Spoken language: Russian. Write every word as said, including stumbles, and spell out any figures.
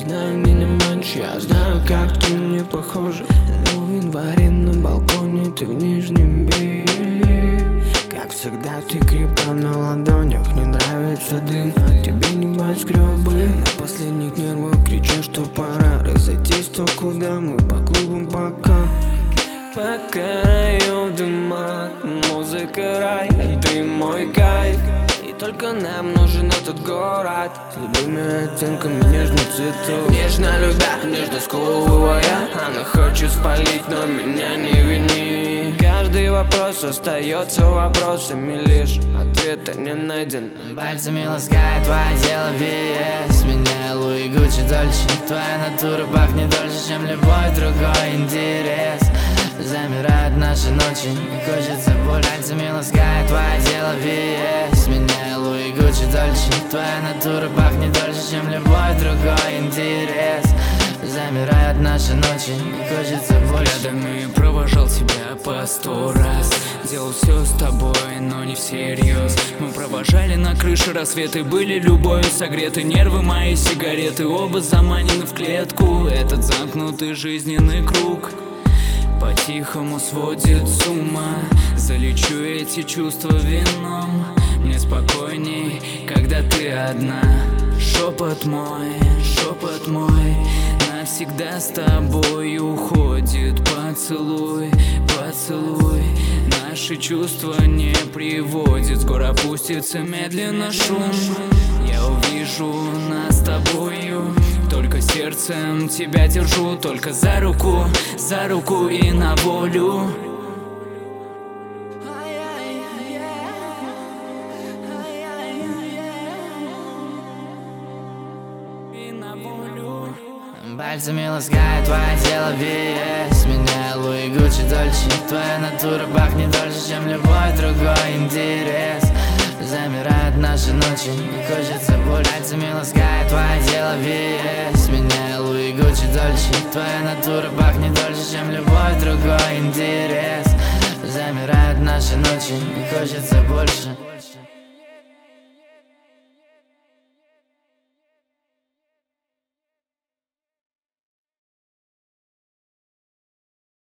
знаю, меня манишь, я знаю, как ты мне похожа. Но в январе на балконе ты в нижнем белье. Как всегда ты крепко на ладонях, не нравится дым, а тебе небоскребы. На последних нервах кричу, что пора разойтись, то куда мы по клубам пока. Пока я в дымах, музыка рай, ты мой кайф. И только нам нужен этот город с любыми оттенками нежных цветов. Нежно любя, нежно сковывая, она хочет спалить, но меня не вини. Каждый вопрос остается вопросами, лишь ответа не найден. Пальцами ласкает твое тело ви эс. Меня Луи Гуччи Дольче. Твоя натура пахнет дольше, чем любой другой интерес. Замирают наши ночи, не хочется боль. Пальцами ласкает твое тело ви эс. Меня Луи Гуччи Дольче. Твоя натура пахнет дольше, чем любой другой интерес. Замирают наши ночи, не хочется больше. Рядом и провожал тебя по сто раз. Делал все с тобой, но не всерьез. Мы провожали на крыше рассветы, были любовью согреты. Нервы мои, сигареты, оба заманены в клетку. Этот замкнутый жизненный круг по-тихому сводит с ума. Залечу эти чувства вином. Мне спокойней, когда ты одна. Шепот мой, шепот мой, навсегда с тобой уходит. Поцелуй, поцелуй, наши чувства не приводит. Скоро опустится медленно шум. Я увижу нас с тобою. Только сердцем тебя держу, только за руку, за руку и на волю. Пальцами ласкает твое тело ви эс. Меня Луи Гуччи Дольче. Твоя натура пахнет дольше, чем любой другой интерес. Замирают наши ночи, не хочется боль. Пальцами ласкает твое тело ви эс. Меня Луи Гуччи Дольче. Твоя натура пахнет дольше, чем любой другой интерес. Замирают наши ночи, не хочется больше.